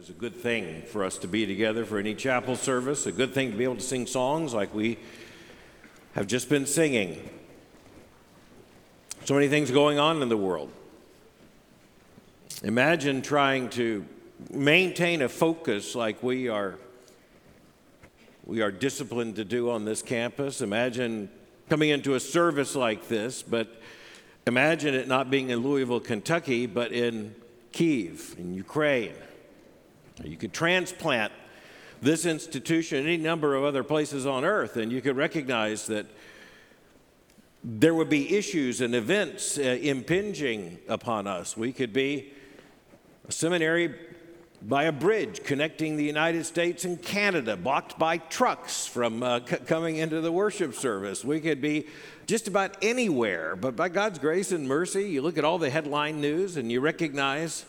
It's a good thing for us to be together for any chapel service, a good thing to be able to sing songs like we have just been singing. So many things going on in the world. Imagine trying to maintain a focus like we are disciplined to do on this campus. Imagine coming into a service like this, but imagine it not being in Louisville, Kentucky, but in Kyiv, in Ukraine. You could transplant this institution any number of other places on earth, and you could recognize that there would be issues and events impinging upon us. We could be a seminary by a bridge connecting the United States and Canada, blocked by trucks from coming into the worship service. We could be just about anywhere, but by God's grace and mercy, you look at all the headline news and you recognize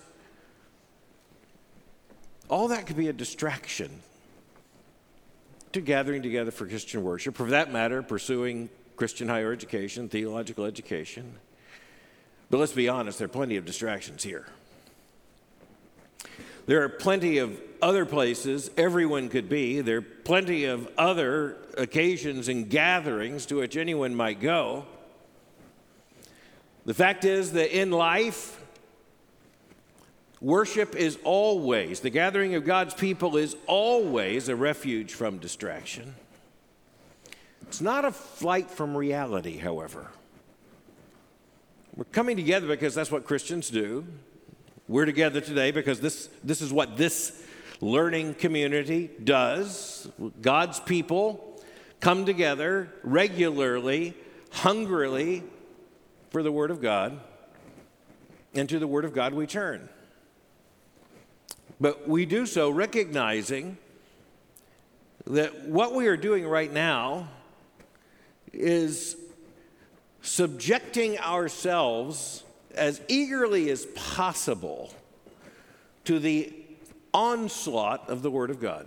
all that could be a distraction to gathering together for Christian worship, for that matter, pursuing Christian higher education, theological education. But let's be honest, there are plenty of distractions here. There are plenty of other places everyone could be. There are plenty of other occasions and gatherings to which anyone might go. The fact is that in life, worship is always, the gathering of God's people is always a refuge from distraction. It's not a flight from reality, however. We're coming together because that's what Christians do. We're together today because this is what this learning community does. God's people come together regularly, hungrily for the Word of God, and to the Word of God we turn. But we do so recognizing that what we are doing right now is subjecting ourselves as eagerly as possible to the onslaught of the Word of God.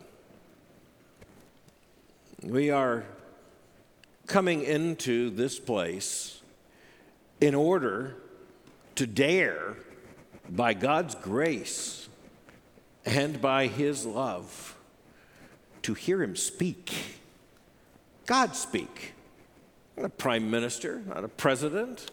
We are coming into this place in order to dare, by God's grace and by His love, to hear Him speak. God speak. Not a prime minister, not a president.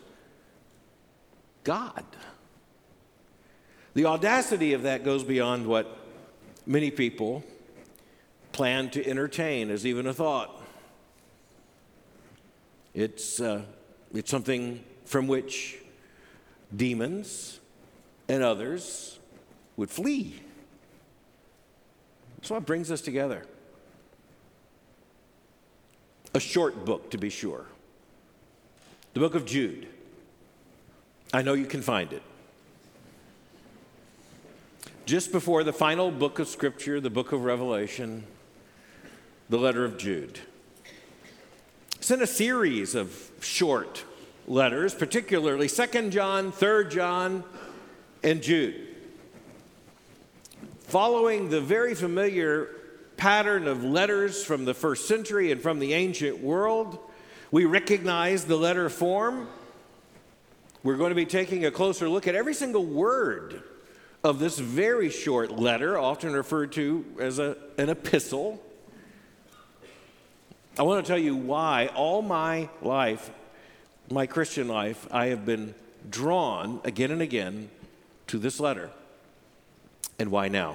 God. The audacity of that goes beyond what many people plan to entertain as even a thought. It's something from which demons and others would flee. That's what brings us together. A short book, to be sure. The book of Jude. I know you can find it. Just before the final book of Scripture, the book of Revelation, the letter of Jude. It's in a series of short letters, particularly 2 John, 3 John, and Jude. Following the very familiar pattern of letters from the first century and from the ancient world, we recognize the letter form. We're going to be taking a closer look at every single word of this very short letter, often referred to as an epistle. I want to tell you why all my life, my Christian life, I have been drawn again and again to this letter, and why now.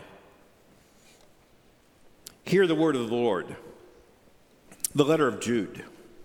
Hear the word of the Lord. The letter of Jude.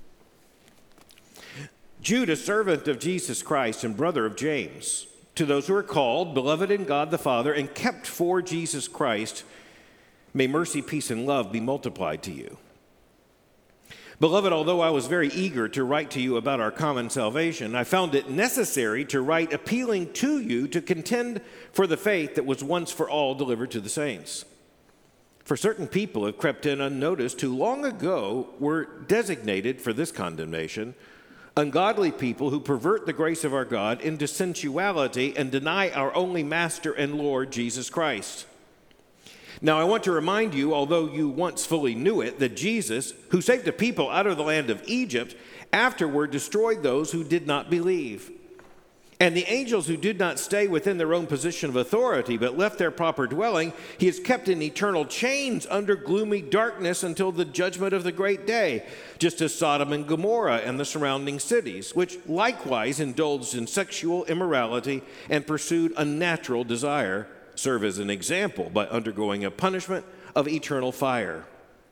Jude, a servant of Jesus Christ and brother of James, to those who are called, beloved in God the Father, and kept for Jesus Christ, may mercy, peace, and love be multiplied to you. Beloved, although I was very eager to write to you about our common salvation, I found it necessary to write appealing to you to contend for the faith that was once for all delivered to the saints. For certain people have crept in unnoticed who long ago were designated for this condemnation, ungodly people who pervert the grace of our God into sensuality and deny our only Master and Lord, Jesus Christ. Now I want to remind you, although you once fully knew it, that Jesus, who saved a people out of the land of Egypt, afterward destroyed those who did not believe. And the angels who did not stay within their own position of authority, but left their proper dwelling, he has kept in eternal chains under gloomy darkness until the judgment of the great day, just as Sodom and Gomorrah and the surrounding cities, which likewise indulged in sexual immorality and pursued unnatural desire, serve as an example by undergoing a punishment of eternal fire.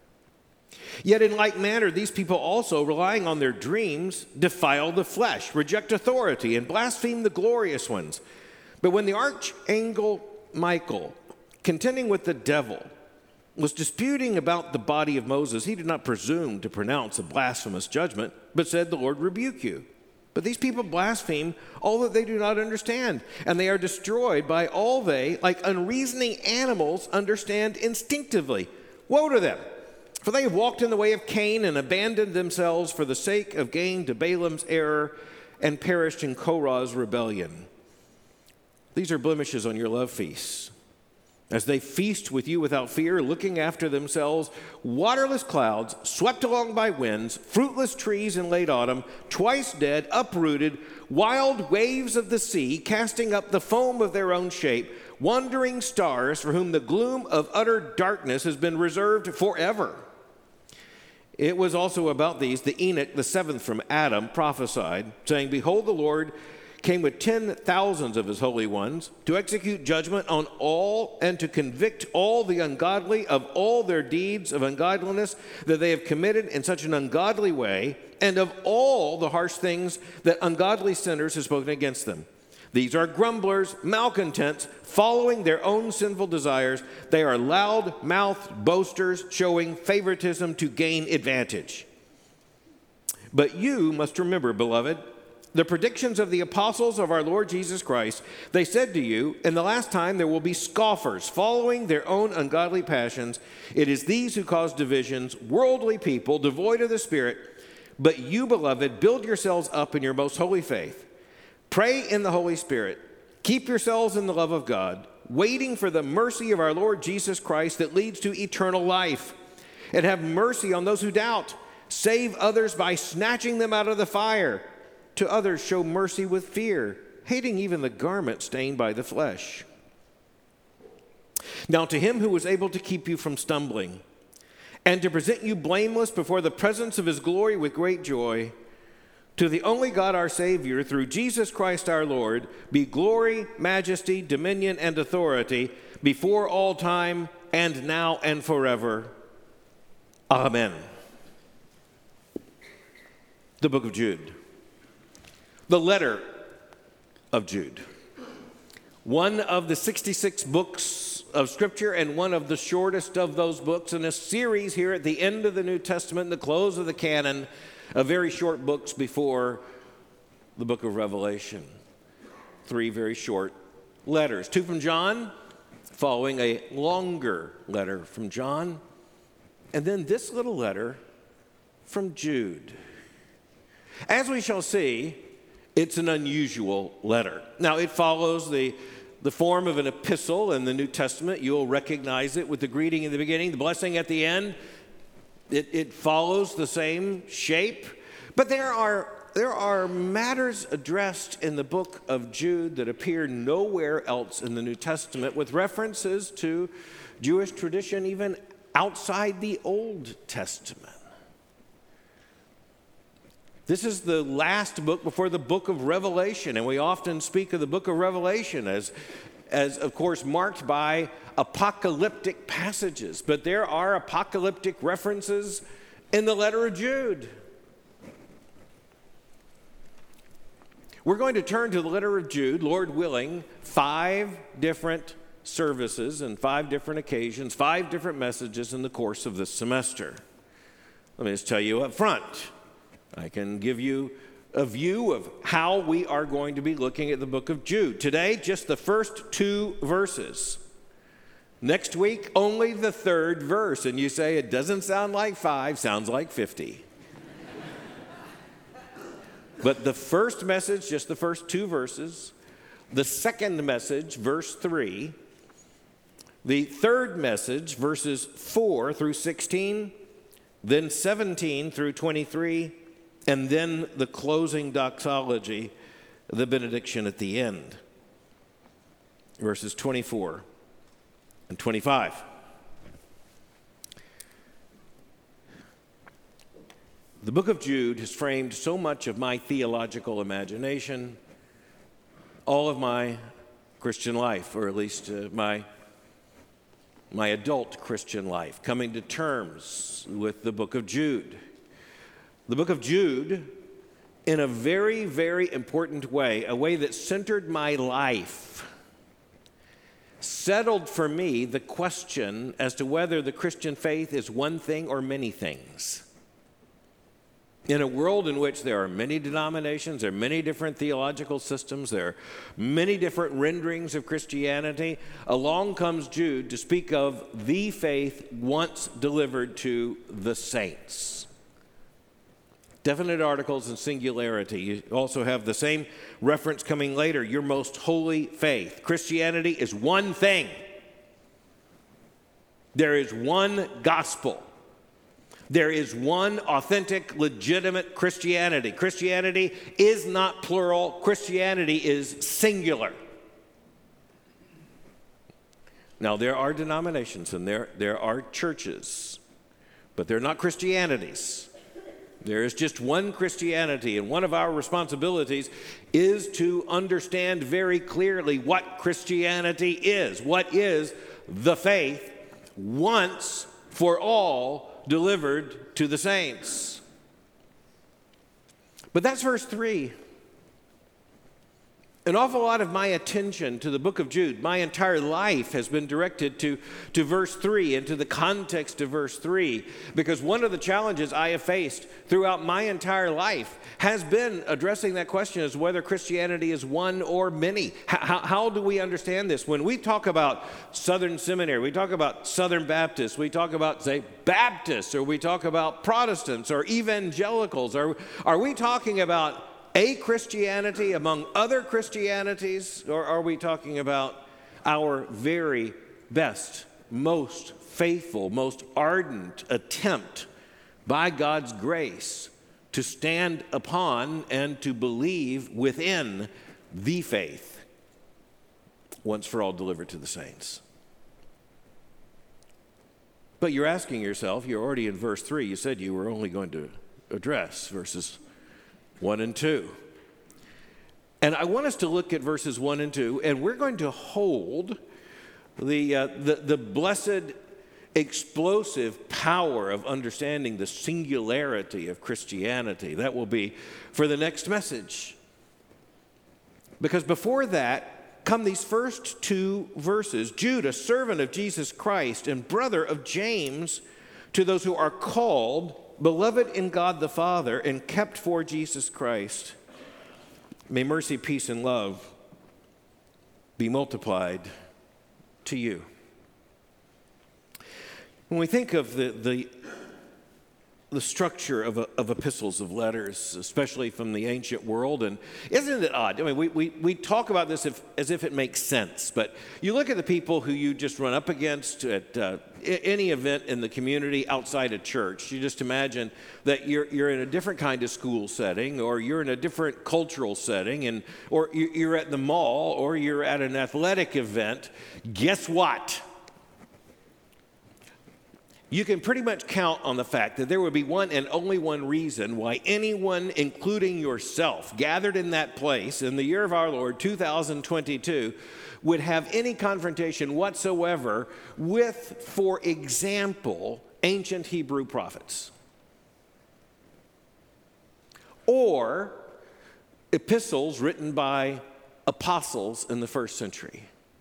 Yet in like manner, these people also, relying on their dreams, defile the flesh, reject authority, and blaspheme the glorious ones. But when the archangel Michael, contending with the devil, was disputing about the body of Moses, he did not presume to pronounce a blasphemous judgment, but said, "The Lord rebuke you." But these people blaspheme all that they do not understand, and they are destroyed by all they, like unreasoning animals, understand instinctively. Woe to them! For they have walked in the way of Cain and abandoned themselves for the sake of gain to Balaam's error and perished in Korah's rebellion. These are blemishes on your love feasts, as they feast with you without fear, looking after themselves, waterless clouds, swept along by winds, fruitless trees in late autumn, twice dead, uprooted, wild waves of the sea, casting up the foam of their own shape, wandering stars for whom the gloom of utter darkness has been reserved forever. It was also about these that Enoch, the seventh from Adam, prophesied, saying, "Behold, the Lord came with 10,000s of his holy ones to execute judgment on all and to convict all the ungodly of all their deeds of ungodliness that they have committed in such an ungodly way, and of all the harsh things that ungodly sinners have spoken against them. These are grumblers, malcontents, following their own sinful desires. They are loud-mouthed boasters, showing favoritism to gain advantage. But you must remember, beloved, the predictions of the apostles of our Lord Jesus Christ. They said to you, in the last time there will be scoffers, following their own ungodly passions. It is these who cause divisions, worldly people, devoid of the Spirit. But you, beloved, build yourselves up in your most holy faith. Pray in the Holy Spirit. Keep yourselves in the love of God, waiting for the mercy of our Lord Jesus Christ that leads to eternal life. And have mercy on those who doubt. Save others by snatching them out of the fire. To others show mercy with fear, hating even the garment stained by the flesh. Now to him who was able to keep you from stumbling, and to present you blameless before the presence of his glory with great joy, to the only God our Savior, through Jesus Christ our Lord, be glory, majesty, dominion, and authority before all time, and now and forever. Amen. The book of Jude. The letter of Jude. One of the 66 books of Scripture and one of the shortest of those books in a series here at the end of the New Testament, the close of the canon, of very short books before the book of Revelation. 3 very short letters. 2 from John, following a longer letter from John, and then this little letter from Jude. As we shall see, it's an unusual letter. Now, it follows the form of an epistle in the New Testament. You'll recognize it with the greeting in the beginning, the blessing at the end. It follows the same shape, but there are matters addressed in the book of Jude that appear nowhere else in the New Testament, with references to Jewish tradition even outside the Old Testament. This is the last book before the book of Revelation, and we often speak of the book of Revelation as of course marked by apocalyptic passages, but there are apocalyptic references in the letter of Jude. We're going to turn to the letter of Jude, Lord willing, 5 different services and 5 different occasions, 5 different messages in the course of this semester. Let me just tell you up front, I can give you a view of how we are going to be looking at the book of Jude. Today, just the first 2 verses. Next week, only the 3rd verse. And you say, it doesn't sound like 5, sounds like 50. But the first message, just the first 2 verses. The second message, verse 3. The third message, verses 4 through 16. Then 17 through 23. And then the closing doxology the benediction at the end, verses 24 and 25. The book of Jude has framed so much of my theological imagination, all of my Christian life, or at least my adult Christian life, coming to terms with the book of Jude. The book of Jude, in a very, very important way, a way that centered my life, settled for me the question as to whether the Christian faith is one thing or many things. In a world in which there are many denominations, there are many different theological systems, there are many different renderings of Christianity, along comes Jude to speak of the faith once delivered to the saints. Definite articles and singularity. You also have the same reference coming later, your most holy faith. Christianity is one thing. There is one gospel. There is one authentic, legitimate Christianity. Christianity is not plural. Christianity is singular. Now, there are denominations and there are churches, but they're not Christianities. There is just one Christianity, and one of our responsibilities is to understand very clearly what Christianity is. What is the faith once for all delivered to the saints? But that's verse 3. An awful lot of my attention to the book of Jude, my entire life has been directed to verse 3 and to the context of verse 3, because one of the challenges I have faced throughout my entire life has been addressing that question as whether Christianity is one or many. How do we understand this? When we talk about Southern Seminary, we talk about Southern Baptists, we talk about, say, Baptists, or we talk about Protestants or evangelicals, are we talking about a Christianity among other Christianities, or are we talking about our very best, most faithful, most ardent attempt by God's grace to stand upon and to believe within the faith once for all delivered to the saints? But you're asking yourself, you're already in verse 3, you said you were only going to address verses 1 and 2. And I want us to look at verses 1 and 2, and we're going to hold the blessed, explosive power of understanding the singularity of Christianity. That will be for the next message. Because before that come these first two verses. Jude, a servant of Jesus Christ and brother of James, to those who are called, beloved in God the Father, and kept for Jesus Christ, may mercy, peace, and love be multiplied to you. When we think of the structure of epistles, of letters, especially from the ancient world, and isn't it odd? I mean, we talk about this as if it makes sense, but you look at the people who you just run up against at any event in the community outside a church. You just imagine that you're in a different kind of school setting, or you're in a different cultural setting, or you're at the mall, or you're at an athletic event. Guess what? You can pretty much count on the fact that there would be one and only one reason why anyone, including yourself, gathered in that place in the year of our Lord, 2022, would have any confrontation whatsoever with, for example, ancient Hebrew prophets, or epistles written by apostles in the first century.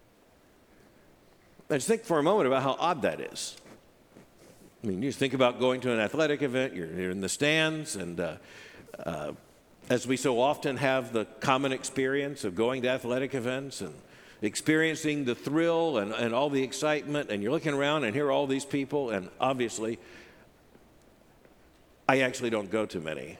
Now, just think for a moment about how odd that is. I mean, you think about going to an athletic event, you're in the stands, and as we so often have the common experience of going to athletic events and experiencing the thrill and all the excitement, and you're looking around and hear all these people, and obviously, I actually don't go to many.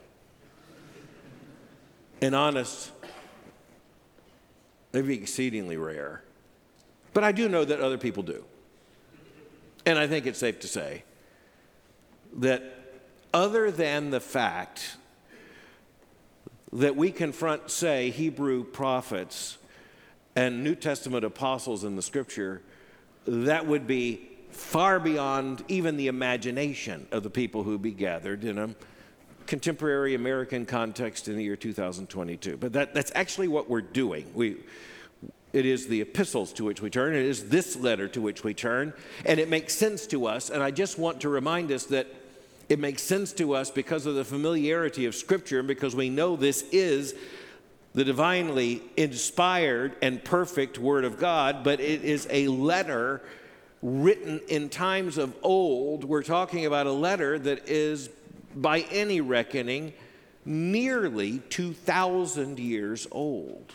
And honest, they'd be exceedingly rare. But I do know that other people do. And I think it's safe to say that other than the fact that we confront, say, Hebrew prophets and New Testament apostles in the Scripture, that would be far beyond even the imagination of the people who be gathered in a contemporary American context in the year 2022. But that's actually what we're doing. It is the epistles to which we turn. It is this letter to which we turn. And it makes sense to us. And I just want to remind us that it makes sense to us because of the familiarity of Scripture and because we know this is the divinely inspired and perfect Word of God, but it is a letter written in times of old. We're talking about a letter that is, by any reckoning, nearly 2,000 years old.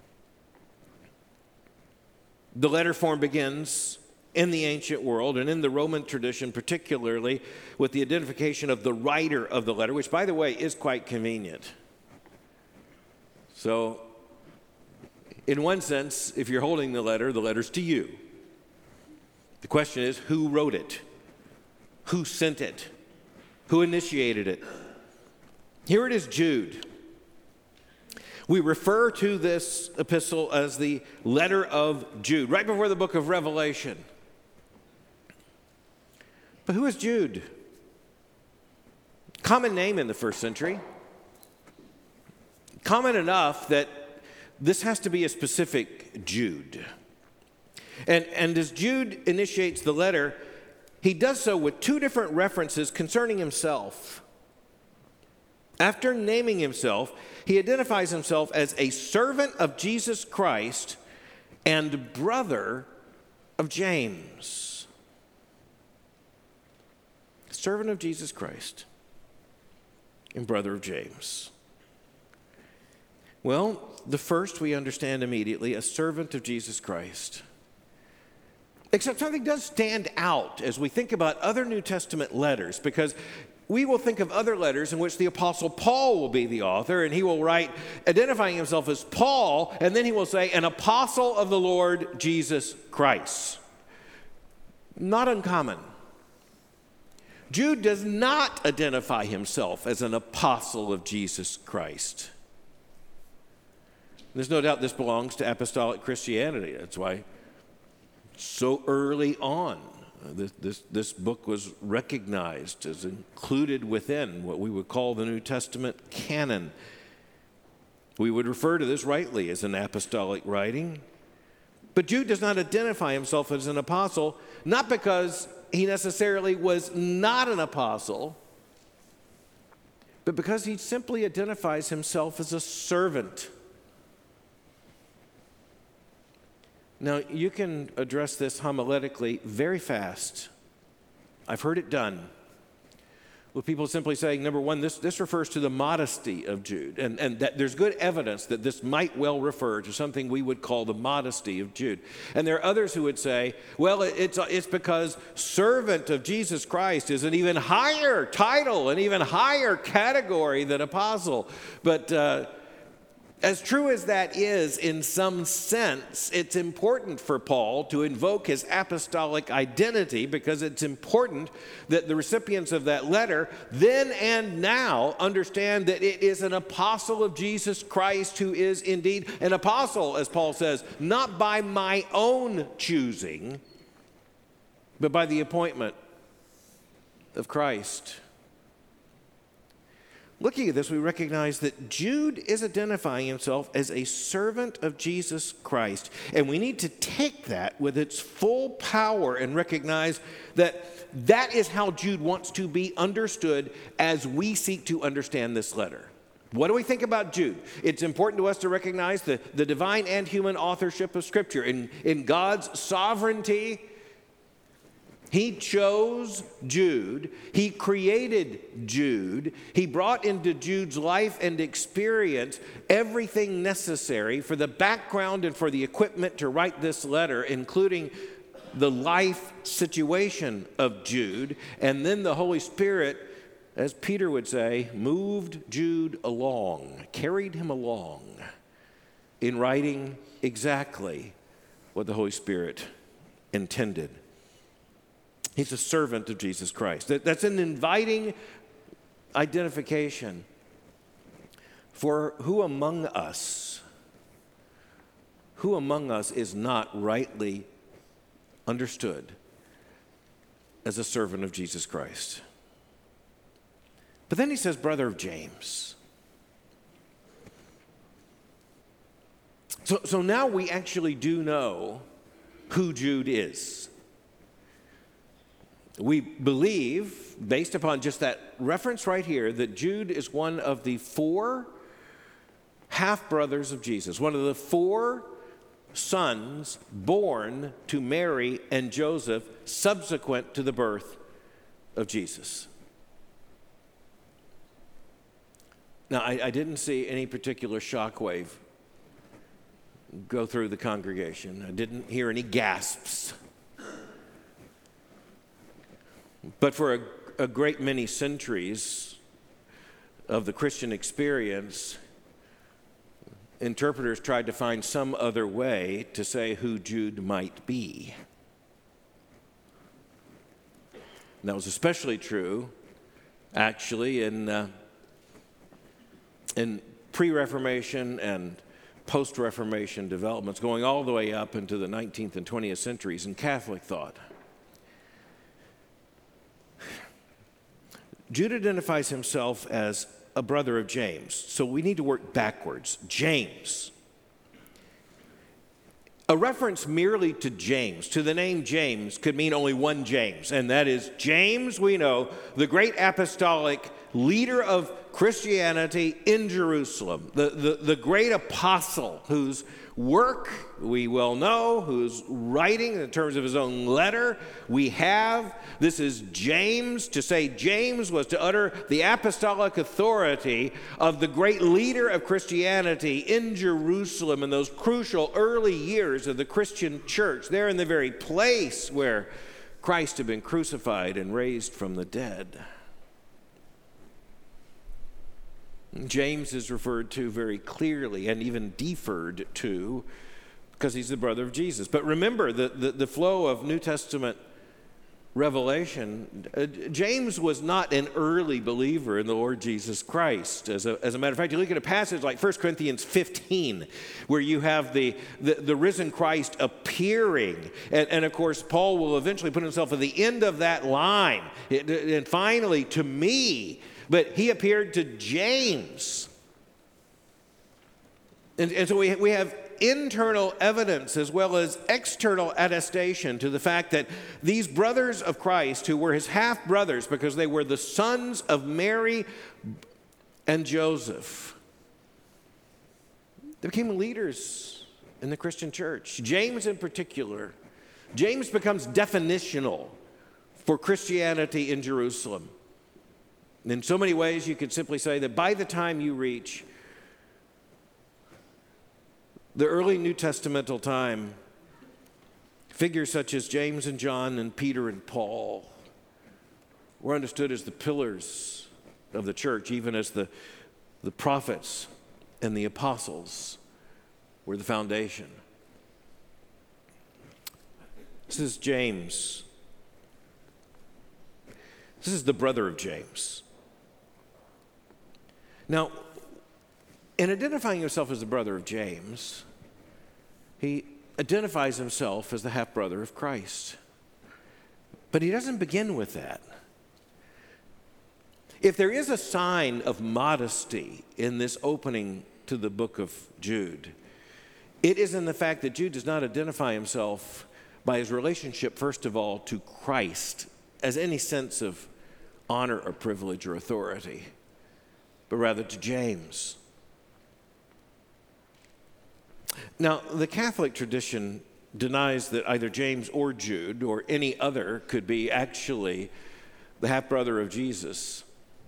The letter form begins in the ancient world and in the Roman tradition, particularly with the identification of the writer of the letter, which, by the way, is quite convenient. So, in one sense, if you're holding the letter's to you. The question is, who wrote it? Who sent it? Who initiated it? Here it is, Jude. We refer to this epistle as the letter of Jude, right before the book of Revelation. But who is Jude? Common name in the first century. Common enough that this has to be a specific Jude. And as Jude initiates the letter, he does so with two different references concerning himself. After naming himself, he identifies himself as a servant of Jesus Christ and brother of James. Servant of Jesus Christ and brother of James. Well, the first we understand immediately, a servant of Jesus Christ. Except something does stand out as we think about other New Testament letters, because we will think of other letters in which the Apostle Paul will be the author, and he will write identifying himself as Paul, and then he will say, an apostle of the Lord Jesus Christ. Not uncommon. Jude does not identify himself as an apostle of Jesus Christ. There's no doubt this belongs to apostolic Christianity. That's why so early on, this book was recognized as included within what we would call the New Testament canon. We would refer to this rightly as an apostolic writing. But Jude does not identify himself as an apostle, not because he necessarily was not an apostle, but because he simply identifies himself as a servant. Now, you can address this homiletically very fast. I've heard it done. With people simply saying, number one, this refers to the modesty of Jude. And that there's good evidence that this might well refer to something we would call the modesty of Jude. And there are others who would say, well, it's because servant of Jesus Christ is an even higher title, an even higher category than apostle. But as true as that is, in some sense, it's important for Paul to invoke his apostolic identity, because it's important that the recipients of that letter then and now understand that it is an apostle of Jesus Christ who is indeed an apostle, as Paul says, not by my own choosing, but by the appointment of Christ. Looking at this, we recognize that Jude is identifying himself as a servant of Jesus Christ. And we need to take that with its full power and recognize that that is how Jude wants to be understood as we seek to understand this letter. What do we think about Jude? It's important to us to recognize the divine and human authorship of Scripture. In God's sovereignty, He chose Jude. He created Jude. He brought into Jude's life and experience everything necessary for the background and for the equipment to write this letter, including the life situation of Jude. And then the Holy Spirit, as Peter would say, moved Jude along, carried him along in writing exactly what the Holy Spirit intended. He's a servant of Jesus Christ. That's an inviting identification For who among us is not rightly understood as a servant of Jesus Christ? But then he says, brother of James. So now we actually do know who Jude is. We believe, based upon just that reference right here, that Jude is one of the 4 half-brothers of Jesus, one of the 4 sons born to Mary and Joseph subsequent to the birth of Jesus. Now, I didn't see any particular shockwave go through the congregation. I didn't hear any gasps. But for a great many centuries of the Christian experience, interpreters tried to find some other way to say who Jude might be. And that was especially true, actually, in pre-Reformation and post-Reformation developments, going all the way up into the 19th and 20th centuries in Catholic thought. Jude identifies himself as a brother of James, so we need to work backwards. James. A reference merely to James, to the name James, could mean only one James, and that is James, we know, the great apostolic leader of Christianity in Jerusalem, the great apostle whose work we well know, whose writing in terms of his own letter we have. This is James. To say James was to utter the apostolic authority of the great leader of Christianity in Jerusalem in those crucial early years of the Christian church, there in the very place where Christ had been crucified and raised from the dead. James is referred to very clearly and even deferred to because he's the brother of Jesus. But remember, the flow of New Testament revelation, James was not an early believer in the Lord Jesus Christ. As a matter of fact, you look at a passage like 1 Corinthians 15, where you have the risen Christ appearing. And of course, Paul will eventually put himself at the end of that line. And finally, to me, but he appeared to James. And so we have internal evidence as well as external attestation to the fact that these brothers of Christ, who were his half-brothers because they were the sons of Mary and Joseph, they became leaders in the Christian church. James in particular. James becomes definitional for Christianity in Jerusalem. In so many ways, you could simply say that by the time you reach the early New Testamental time, figures such as James and John and Peter and Paul were understood as the pillars of the church, even as the prophets and the apostles were the foundation. This is James. This is the brother of James. Now, in identifying himself as the brother of James, he identifies himself as the half-brother of Christ. But he doesn't begin with that. If there is a sign of modesty in this opening to the book of Jude, it is in the fact that Jude does not identify himself by his relationship, first of all, to Christ as any sense of honor or privilege or authority, but rather to James. Now, the Catholic tradition denies that either James or Jude or any other could be actually the half-brother of Jesus.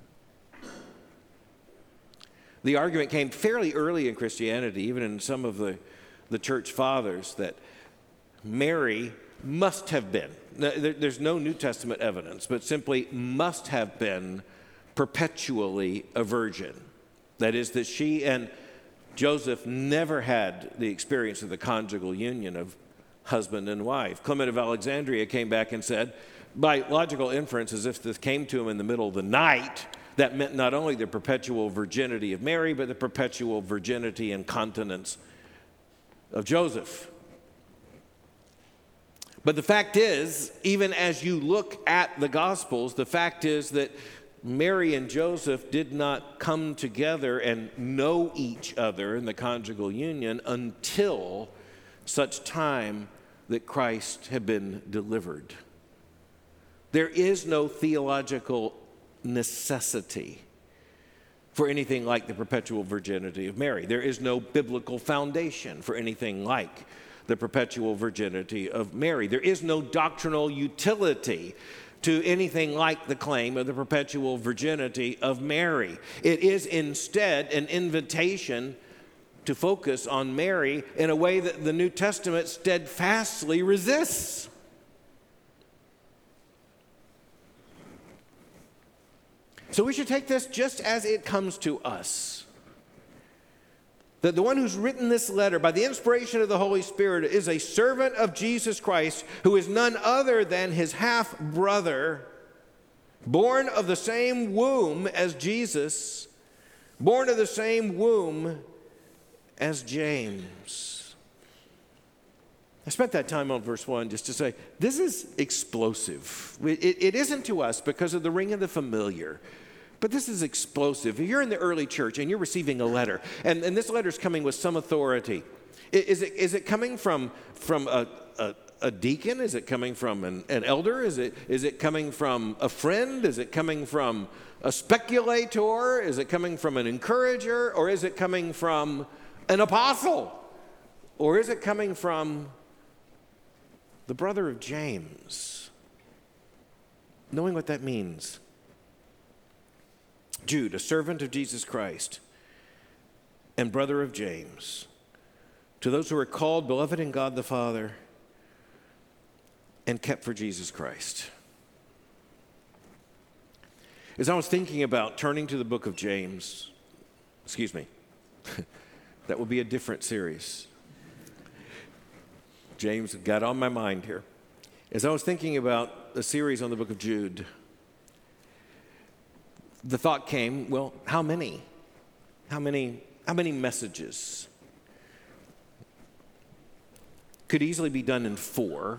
The argument came fairly early in Christianity, even in some of the church fathers, that Mary must have been, there's no New Testament evidence, but simply must have been perpetually a virgin. That is, that she and Joseph never had the experience of the conjugal union of husband and wife. Clement of Alexandria came back and said, by logical inference, as if this came to him in the middle of the night, That meant not only the perpetual virginity of Mary, but the perpetual virginity and continence of Joseph. But the fact is, even as you look at the Gospels, the fact is that Mary and Joseph did not come together and know each other in the conjugal union until such time that Christ had been delivered. There is no theological necessity for anything like the perpetual virginity of Mary. There is no biblical foundation for anything like the perpetual virginity of Mary. There is no doctrinal utility to anything like the claim of the perpetual virginity of Mary. It is instead an invitation to focus on Mary in a way that the New Testament steadfastly resists. So we should take this just as it comes to us. That the one who's written this letter by the inspiration of the Holy Spirit is a servant of Jesus Christ, who is none other than his half-brother, born of the same womb as Jesus, born of the same womb as James. I spent that time on verse 1 just to say, this is explosive. It isn't to us because of the ring of the familiar. But this is explosive. If you're in the early church and you're receiving a letter, and this letter is coming with some authority, is it coming from a deacon? Is it coming from an elder? Is it coming from a friend? Is it coming from a speculator? Is it coming from an encourager? Or is it coming from an apostle? Or is it coming from the brother of James? Knowing what that means. Jude, a servant of Jesus Christ and brother of James, to those who are called, beloved in God the Father, and kept for Jesus Christ. As I was thinking about turning to the book of James, that will be a different series. James got on my mind here. As I was thinking about the series on the book of Jude, the thought came, well, how many messages could easily be done in 4?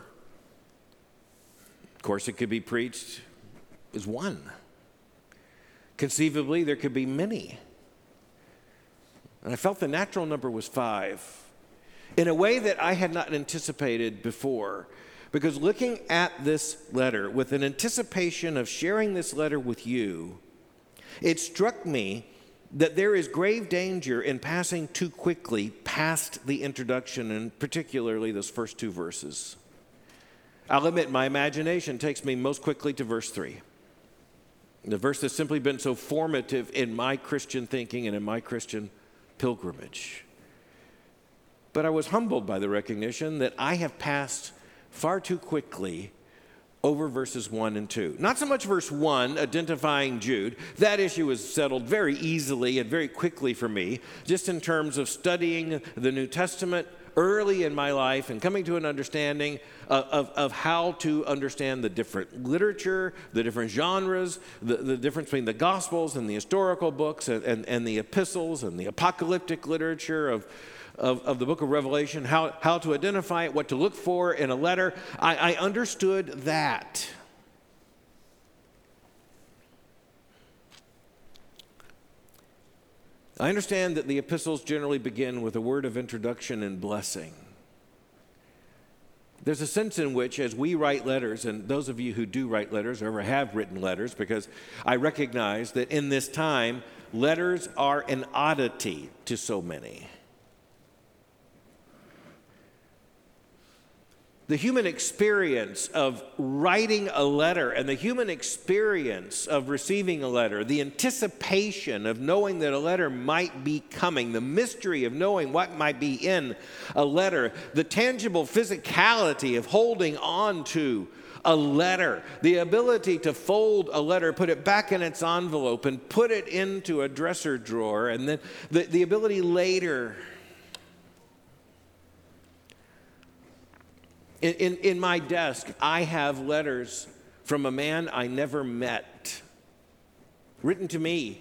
Of course, it could be preached as 1. Conceivably, there could be many. And I felt the natural number was 5, in a way that I had not anticipated before. Because looking at this letter with an anticipation of sharing this letter with you, it struck me that there is grave danger in passing too quickly past the introduction, and particularly those first 2 verses. I'll admit my imagination takes me most quickly to verse 3. The verse that's simply been so formative in my Christian thinking and in my Christian pilgrimage. But I was humbled by the recognition that I have passed far too quickly over verses 1 and 2. Not so much verse 1, identifying Jude. That issue was settled very easily and very quickly for me, just in terms of studying the New Testament early in my life and coming to an understanding of how to understand the different literature, the different genres, the difference between the Gospels and the historical books and the epistles and the apocalyptic literature of the book of Revelation, how to identify it, what to look for in a letter. I understood that. I understand that the epistles generally begin with a word of introduction and blessing. There's a sense in which, as we write letters, and those of you who do write letters or ever have written letters, because I recognize that in this time, letters are an oddity to so many. The human experience of writing a letter and the human experience of receiving a letter, the anticipation of knowing that a letter might be coming, the mystery of knowing what might be in a letter, the tangible physicality of holding on to a letter, the ability to fold a letter, put it back in its envelope and put it into a dresser drawer, and then the ability later. In my desk, I have letters from a man I never met written to me.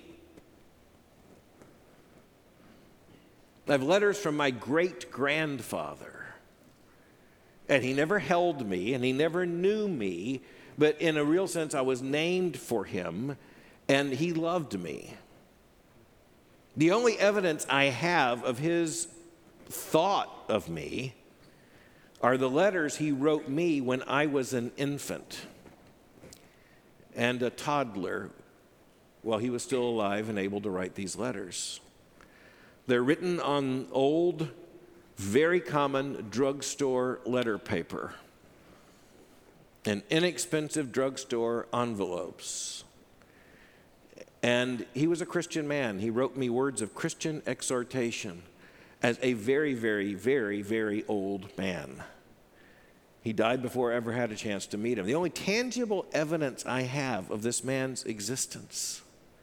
I have letters from my great-grandfather. And he never held me, and he never knew me, but in a real sense, I was named for him, and he loved me. The only evidence I have of his thought of me are the letters he wrote me when I was an infant and a toddler while he was still alive and able to write these letters. They're written on old, very common drugstore letter paper and inexpensive drugstore envelopes. And he was a Christian man. He wrote me words of Christian exhortation as a very, very, very, very old man. He died before I ever had a chance to meet him. The only tangible evidence I have of this man's existence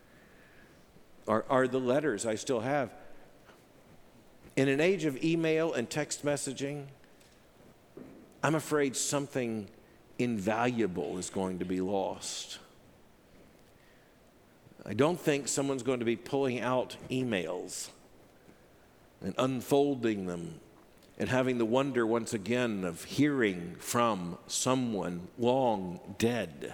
are the letters I still have. In an age of email and text messaging, I'm afraid something invaluable is going to be lost. I don't think someone's going to be pulling out emails and unfolding them and having the wonder once again of hearing from someone long dead.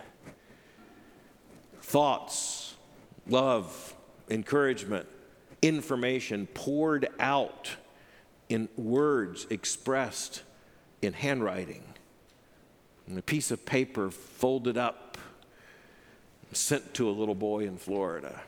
Thoughts, love, encouragement, information poured out in words expressed in handwriting, and a piece of paper folded up, sent to a little boy in Florida.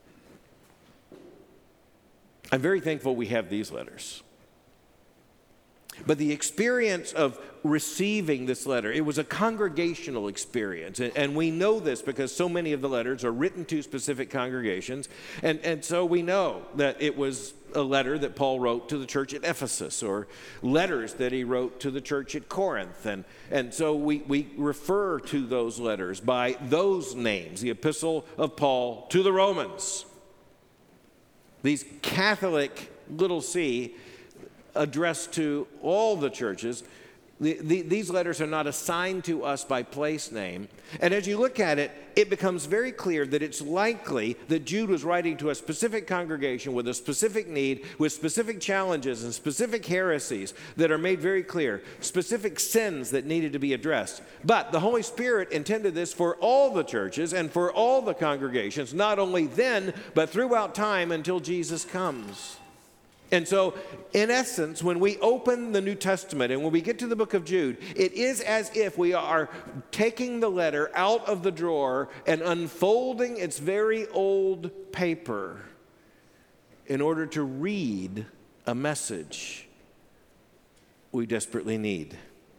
I'm very thankful we have these letters. But the experience of receiving this letter, it was a congregational experience. And we know this because so many of the letters are written to specific congregations. And so we know that it was a letter that Paul wrote to the church at Ephesus, or letters that he wrote to the church at Corinth. And so we refer to those letters by those names, the Epistle of Paul to the Romans. These Catholic little c addressed to all the churches. These letters are not assigned to us by place name. And as you look at it, it becomes very clear that it's likely that Jude was writing to a specific congregation with a specific need, with specific challenges and specific heresies that are made very clear, specific sins that needed to be addressed. But the Holy Spirit intended this for all the churches and for all the congregations, not only then, but throughout time until Jesus comes. And so, in essence, when we open the New Testament and when we get to the book of Jude, it is as if we are taking the letter out of the drawer and unfolding its very old paper in order to read a message we desperately need.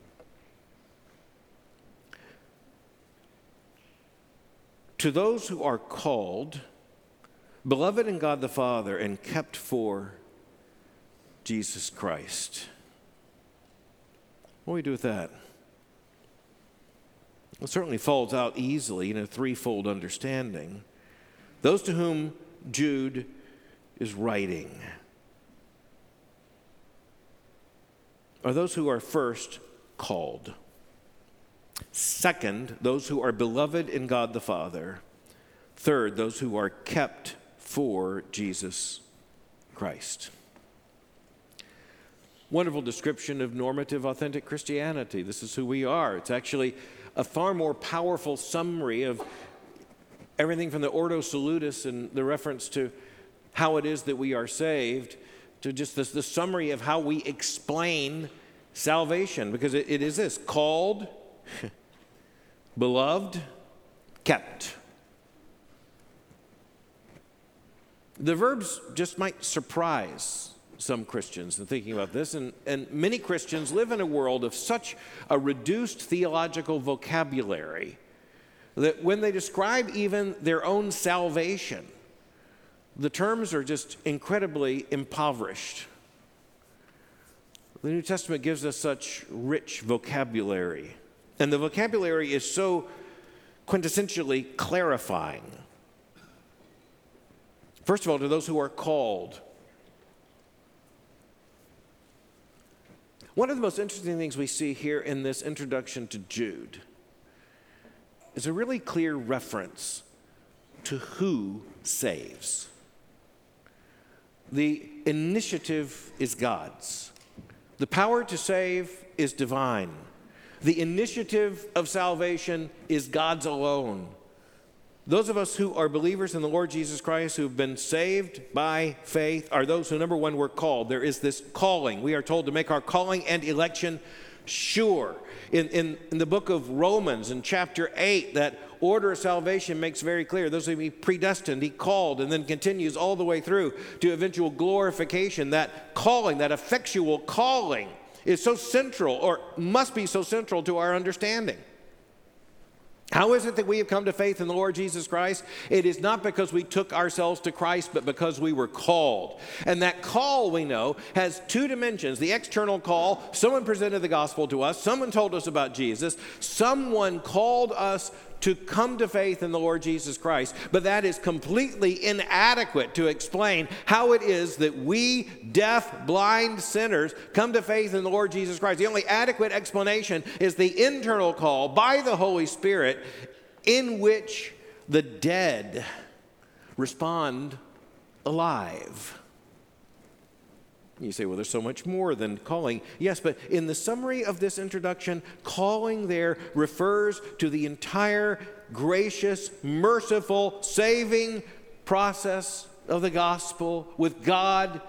To those who are called, beloved in God the Father, and kept for Jesus Christ. What do we do with that? It certainly falls out easily in a threefold understanding. Those to whom Jude is writing are those who are first called. Second, those who are beloved in God the Father. Third, those who are kept for Jesus Christ. Wonderful description of normative, authentic Christianity. This is who we are. It's actually a far more powerful summary of everything from the Ordo Salutis and the reference to how it is that we are saved to just the summary of how we explain salvation. Because it is this: called, beloved, kept. The verbs just might surprise some Christians in thinking about this, and many Christians live in a world of such a reduced theological vocabulary that when they describe even their own salvation, the terms are just incredibly impoverished. The New Testament gives us such rich vocabulary, and the vocabulary is so quintessentially clarifying. First of all, to those who are called. One of the most interesting things we see here in this introduction to Jude is a really clear reference to who saves. The initiative is God's. The power to save is divine. The initiative of salvation is God's alone. Those of us who are believers in the Lord Jesus Christ, who have been saved by faith, are those who, number one, were called. There is this calling. We are told to make our calling and election sure. In the book of Romans, in chapter 8, that order of salvation makes very clear. Those who be predestined, he called, and then continues all the way through to eventual glorification. That calling, that effectual calling, is so central, or must be so central to our understanding. How is it that we have come to faith in the Lord Jesus Christ? It is not because we took ourselves to Christ, but because we were called. And that call, we know, has two dimensions. The external call, someone presented the gospel to us, someone told us about Jesus, someone called us to come to faith in the Lord Jesus Christ. But that is completely inadequate to explain how it is that we, deaf, blind sinners, come to faith in the Lord Jesus Christ. The only adequate explanation is the internal call by the Holy Spirit, in which the dead respond alive. You say, well, there's so much more than calling. Yes, but in the summary of this introduction, calling there refers to the entire gracious, merciful, saving process of the gospel, with God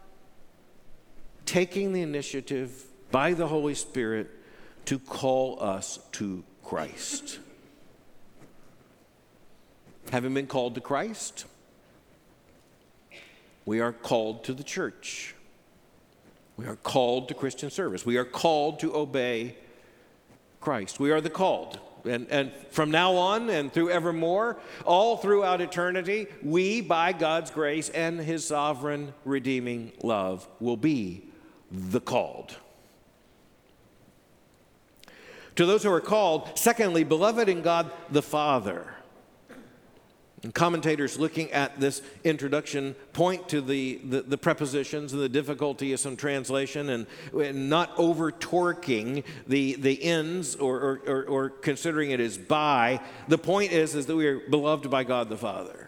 taking the initiative by the Holy Spirit to call us to Christ. Having been called to Christ, we are called to the church. We are called to Christian service. We are called to obey Christ. We are the called. And from now on and through evermore, all throughout eternity, we, by God's grace and his sovereign redeeming love, will be the called. To those who are called, secondly, beloved in God the Father. And commentators looking at this introduction point to the prepositions and the difficulty of some translation, and not over-torquing the ends or considering it as by. The point is that we are beloved by God the Father.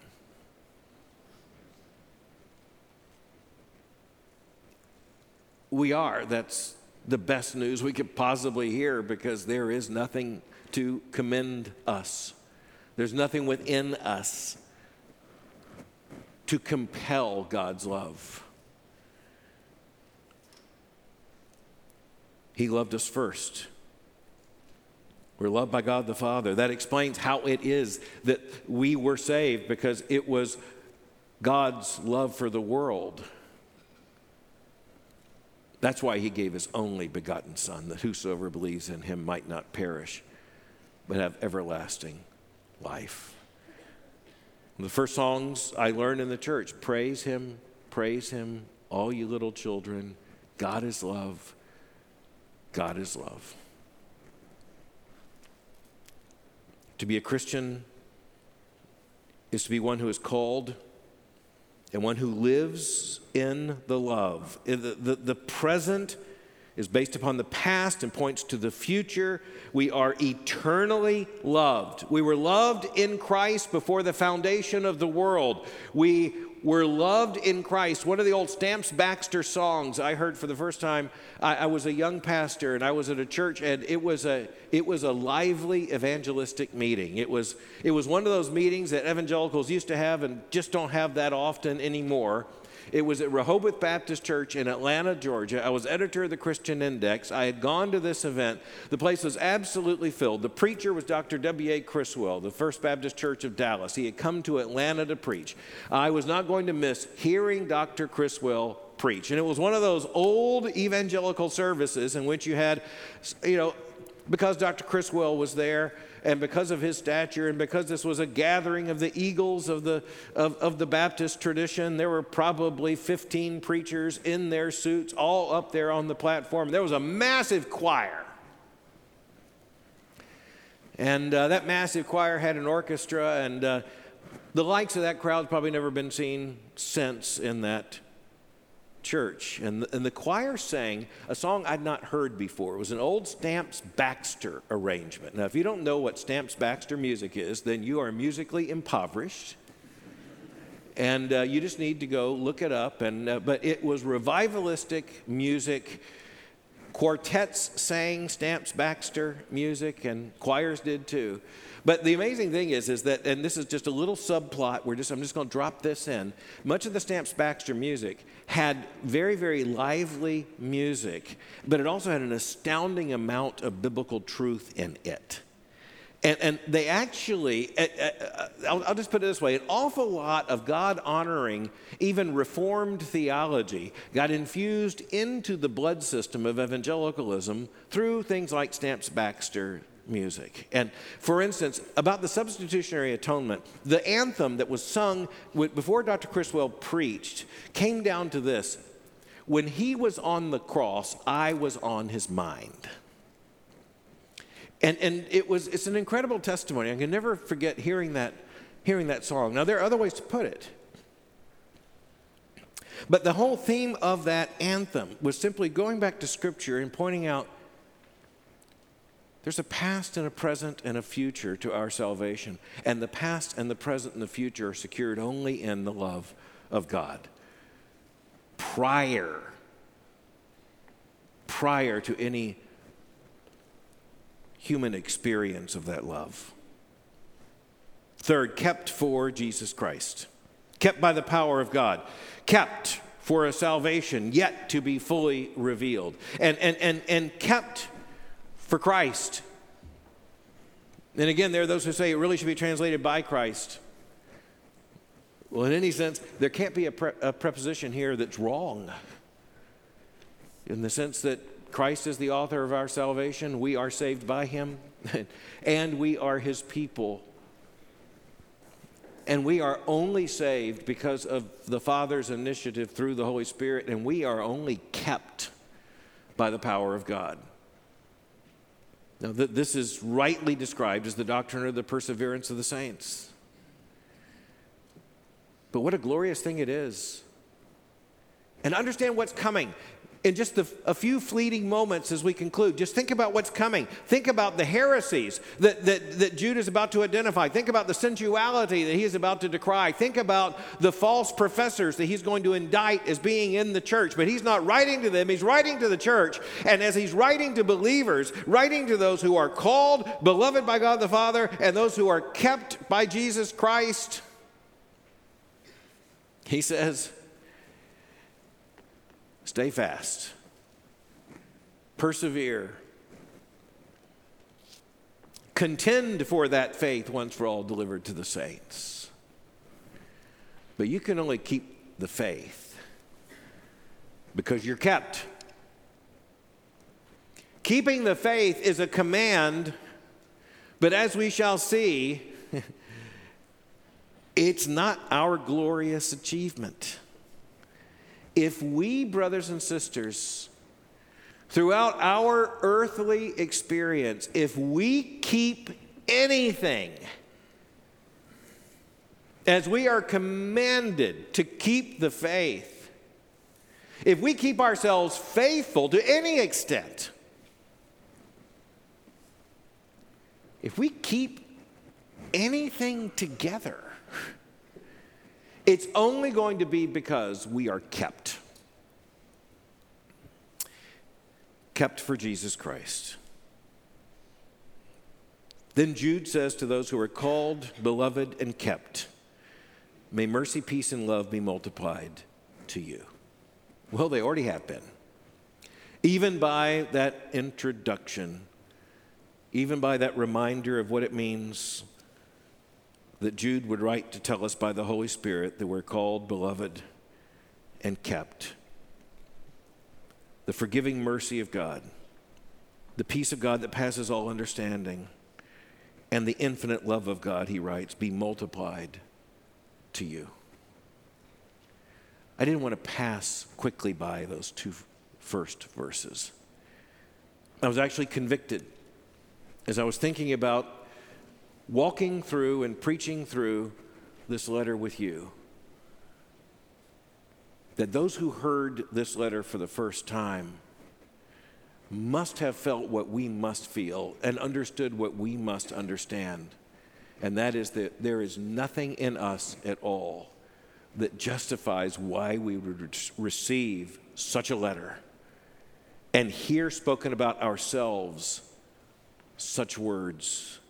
We are. That's the best news we could possibly hear, because there is nothing to commend us. There's nothing within us to compel God's love. He loved us first. We're loved by God the Father. That explains how it is that we were saved, because it was God's love for the world. That's why he gave his only begotten Son, that whosoever believes in him might not perish, but have everlasting life. The first songs I learned in the church: praise him, all you little children. God is love. God is love. To be a Christian is to be one who is called and one who lives in the love. The present is based upon the past and points to the future. We are eternally loved. We were loved in Christ before the foundation of the world. We were loved in Christ. One of the old Stamps Baxter songs I heard for the first time. I was a young pastor, and I was at a church, and it was a lively evangelistic meeting. It was one of those meetings that evangelicals used to have and just don't have that often anymore. It was at Rehoboth Baptist Church in Atlanta, Georgia. I was editor of the Christian Index. I had gone to this event. The place was absolutely filled. The preacher was Dr. W.A. Criswell, the First Baptist Church of Dallas. He had come to Atlanta to preach. I was not going to miss hearing Dr. Criswell preach. And it was one of those old evangelical services in which you had, because Dr. Criswell was there, and because of his stature, and because this was a gathering of the eagles of the Baptist tradition, there were probably 15 preachers in their suits, all up there on the platform. There was a massive choir. And that massive choir had an orchestra, and the likes of that crowd's probably never been seen since in that church, and the choir sang a song I'd not heard before. It was an old Stamps Baxter arrangement. Now, if you don't know what Stamps Baxter music is, then you are musically impoverished, and you just need to go look it up. But it was revivalistic music. Quartets sang Stamps Baxter music, and choirs did too. But the amazing thing is that, and this is just a little subplot, I'm just going to drop this in. Much of the Stamps Baxter music had very, very lively music, but it also had an astounding amount of biblical truth in it. And they actually, I'll just put it this way, an awful lot of God-honoring, even Reformed theology got infused into the blood system of evangelicalism through things like Stamps Baxter music. And for instance, about the substitutionary atonement, the anthem that was sung before Dr. Criswell preached came down to this: when he was on the cross, I was on his mind. And it's an incredible testimony. I can never forget hearing that song. Now, there are other ways to put it. But the whole theme of that anthem was simply going back to Scripture and pointing out there's a past and a present and a future to our salvation. And the past and the present and the future are secured only in the love of God. Prior to any human experience of that love. Third, kept for Jesus Christ. Kept by the power of God. Kept for a salvation yet to be fully revealed. And kept for Christ. And again, there are those who say it really should be translated by Christ. Well, in any sense, there can't be a preposition here that's wrong. In the sense that Christ is the author of our salvation, we are saved by him, and we are his people. And we are only saved because of the Father's initiative through the Holy Spirit, and we are only kept by the power of God. Now, this is rightly described as the doctrine of the perseverance of the saints. But what a glorious thing it is. And understand what's coming. In just a few fleeting moments as we conclude, just think about what's coming. Think about the heresies that Jude is about to identify. Think about the sensuality that he is about to decry. Think about the false professors that he's going to indict as being in the church. But he's not writing to them, he's writing to the church. And as he's writing to believers, writing to those who are called, beloved by God the Father, and those who are kept by Jesus Christ, he says, stay fast. Persevere. Contend for that faith once for all delivered to the saints. But you can only keep the faith because you're kept. Keeping the faith is a command, but as we shall see, it's not our glorious achievement. If we, brothers and sisters, throughout our earthly experience, if we keep anything as we are commanded to keep the faith, if we keep ourselves faithful to any extent, if we keep anything together, it's only going to be because we are kept. Kept for Jesus Christ. Then Jude says to those who are called, beloved, and kept, may mercy, peace, and love be multiplied to you. Well, they already have been. Even by that introduction, even by that reminder of what it means that Jude would write to tell us by the Holy Spirit that we're called, beloved, and kept. The forgiving mercy of God, the peace of God that passes all understanding, and the infinite love of God, he writes, be multiplied to you. I didn't want to pass quickly by those two first verses. I was actually convicted as I was thinking about walking through and preaching through this letter with you. that those who heard this letter for the first time must have felt what we must feel and understood what we must understand. And that is that there is nothing in us at all that justifies why we would receive such a letter and hear spoken about ourselves such words: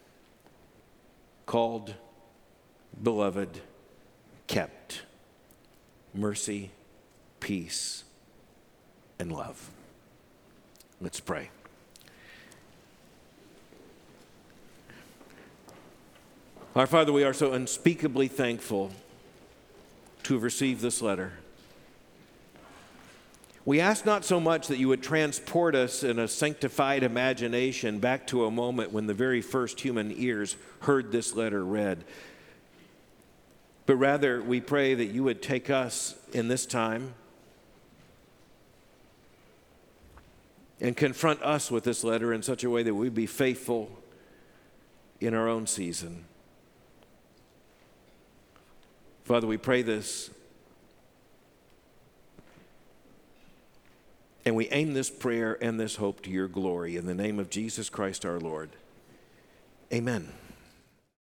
called, beloved, kept, mercy, peace, and love. Let's pray. Our Father, we are so unspeakably thankful to have received this letter. We ask not so much that you would transport us in a sanctified imagination back to a moment when the very first human ears heard this letter read, but rather we pray that you would take us in this time and confront us with this letter in such a way that we be faithful in our own season. Father, we pray this, and we aim this prayer and this hope to your glory in the name of Jesus Christ our Lord. Amen.